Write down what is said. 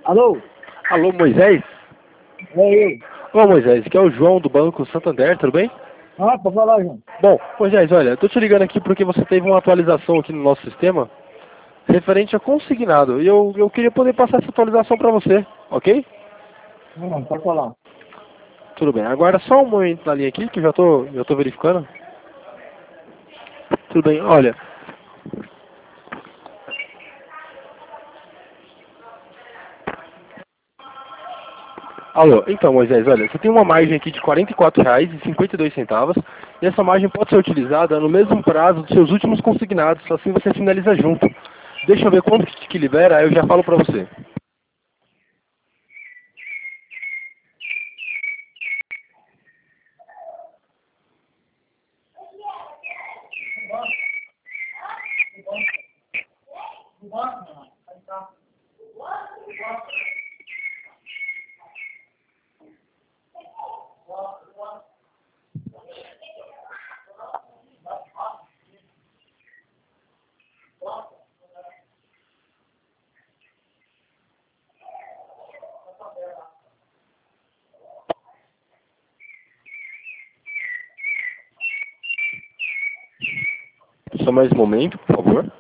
Alô? Alô, Moisés? É eu. Ô, Moisés, aqui é o João do Banco Santander, tudo bem? Ah, pode falar, João. Bom, Moisés, olha, eu tô te ligando aqui porque você teve uma atualização aqui no nosso sistema referente a consignado. E eu queria poder passar essa atualização para você, ok? Não, pode falar. Tudo bem. Aguarda só um momento na linha aqui que eu já tô verificando. Tudo bem, olha. Alô, então, Moisés, olha, você tem uma margem aqui de R$ 44,52 e essa margem pode ser utilizada no mesmo prazo dos seus últimos consignados, assim você finaliza junto. Deixa eu ver quanto que libera, aí eu já falo para você. Só mais um momento, por favor.